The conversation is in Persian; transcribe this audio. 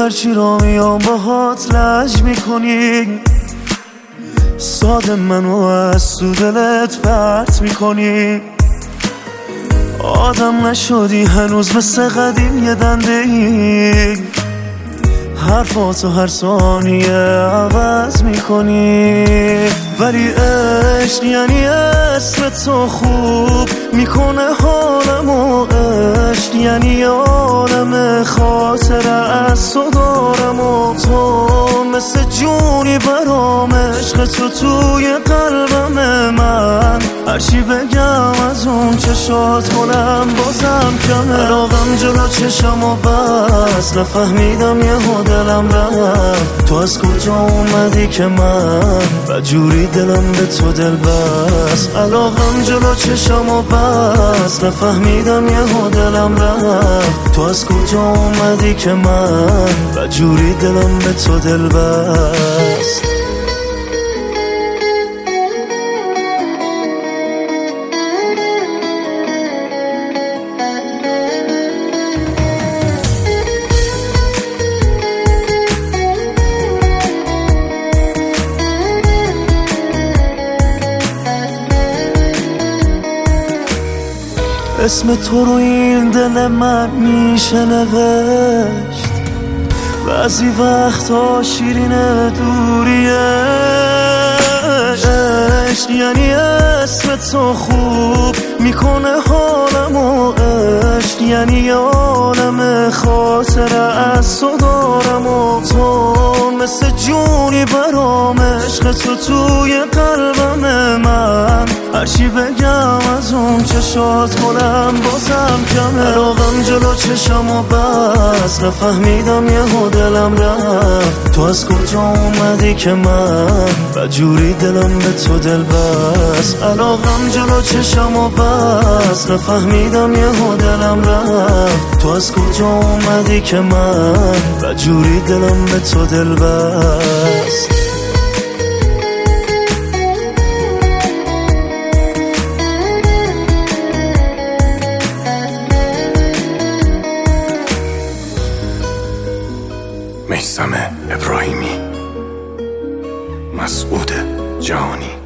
هرچی را میام باهات لج میکنی، ساده منو از تو دلت پرت میکنی. آدم نشدی هنوز مثل قدیم یه دنده ای، حرفاتو هر ثانیه عوض میکنی. ولی عشق یعنی اسم تو خوب میکنه حالمو، عشق یعنی عالم خاطره از تو دارم و تو مثل جونی برام، عشق تو توی قلبم من. هرچی بگم از اون چشات کنم بازم کمه. علاقم جلو چشم و بس، نفهمیدم یهو دلم رفت. تو از کجا اومدی که من بدجوری دلم به تو دل بست. علاقم جلو چشم و بس، نفهمیدم یهو دلم رفت. تو از کجا اومدی که من بدجوری دلم به تو دل بست. اسم تو رو این دل من میشه نوشت، بعضی وقتا شیرین دوریه. عشق یعنی اسم تو خوب میکنه حالمو، عشق یعنی عالم خاطره از تو دارم و تو مثل جونی برام، عشق تو توی قلبم من. هرچی بگم از اون چشات کنم بازم کمه. علاقم جلو چشم و بس، نفهمیدم یهو دلم رفت. تو از کجا اومدی که من بدجوری دلم به تو دل بست. علاقم جلو چشم و بس، نفهمیدم یهو دلم رفت. تو از کجا اومدی که من بدجوری دلم به تو دل بست. میثم ابراهیمی، مسعود جهانی.